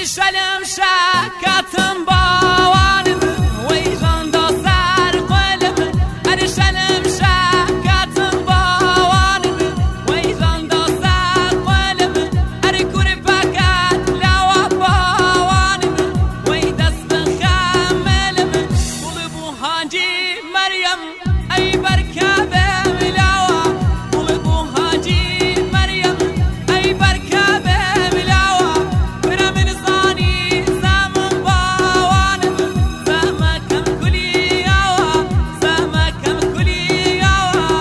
شلم شکتم باوانم ویجان دا سر قلم اری شلم شکتم باوانم ویجان دا سر قلم اری کوری پکت لوا باوانم وی دست خملم بول بو هانجی مریم ای برکبه ملاوا بول بو هانجی مریم ای برکبه ملاوا برم زانی زمان باوانم زمکم کلی آوا زمکم کلی آوا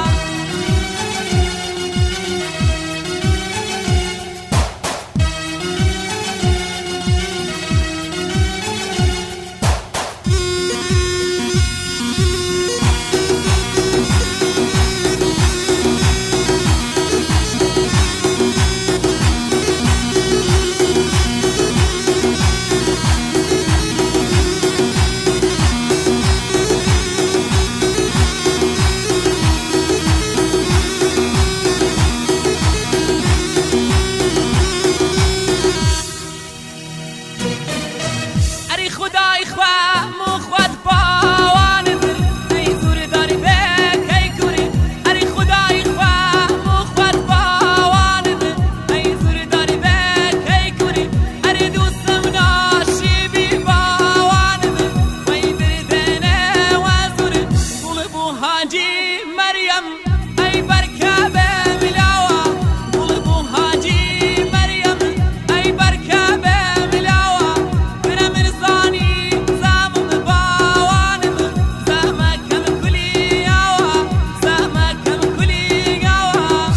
اری خدای خواه مخواد باوانم ای زور داری بک ای کوری اری خدای خواه مخواد باوانم ای زور داری بک ای کوری اری دوستم ناشیبی باوانم وی دردنه و زور بول بو هانجی مریم ای برکبه ملاوا بول بو هانجی مریم ای برکبه ملاوا برم زانی زمان باوانم زمکم کلی آوا زمکم کلی آوا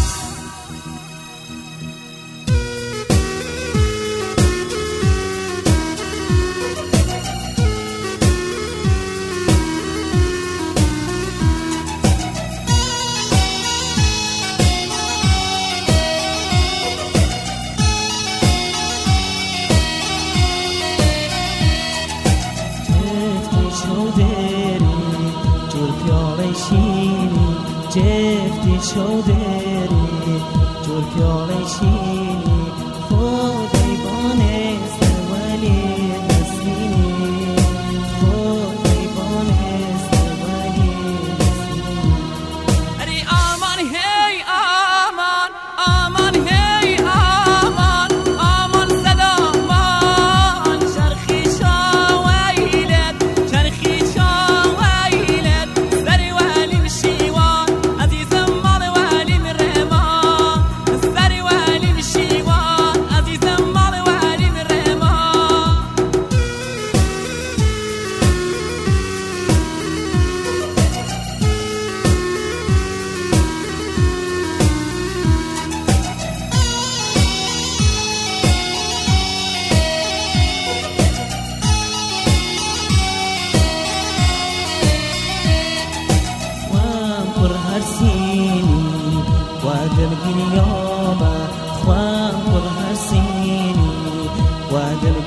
جفتی شودری جور پیاله شینی خودی بانه سوالی نسینی خودی بانه سوالی نسینی اری آمان هی آمان آمان هی آمان آمان صدا مان چرخی شاویلت چرخی شاویلت سری ولی شیوان عزیزم مال ولی رمان سری ولی شیوان عزیزم مال ولی رمان خوام پر هر سینی وادل گریابا خوام پر هر سینی وادل